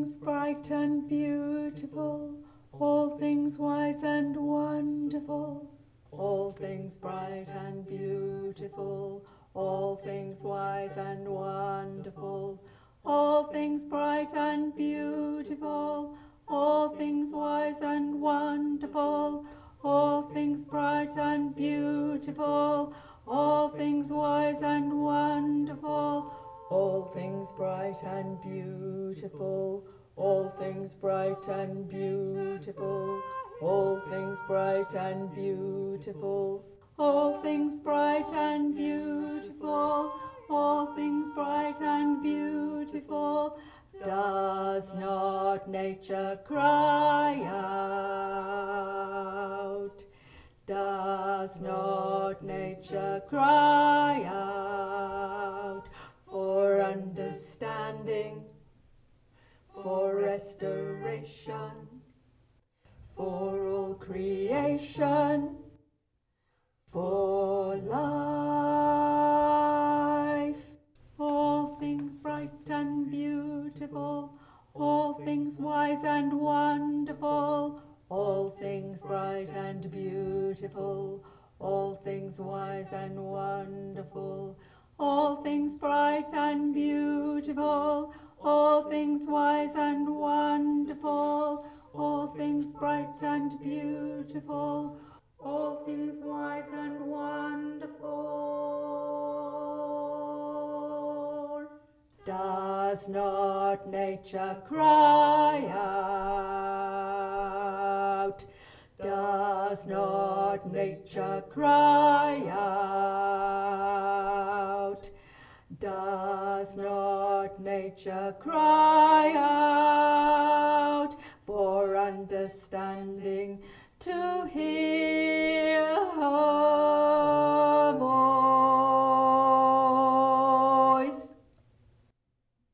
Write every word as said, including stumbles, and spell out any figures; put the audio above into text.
things bright and beautiful, all things wise and wonderful, all things bright and beautiful, all things wise and wonderful, all things bright and beautiful, all things wise and wonderful, all things bright and beautiful, all things wise and wonderful, all things bright and beautiful, all things bright and beautiful, all things bright and beautiful, all things bright and beautiful, all things bright and beautiful. Does not nature cry out? Does not nature cry out for understanding, for restoration, for all creation, for life? All things bright and beautiful, all things wise and wonderful, all things bright and beautiful, all things wise and wonderful, all things bright and beautiful, all things wise and wonderful, all things bright and beautiful, all things wise and wonderful. Does not nature cry out? Does not nature cry out? Does not nature cry out for understanding, to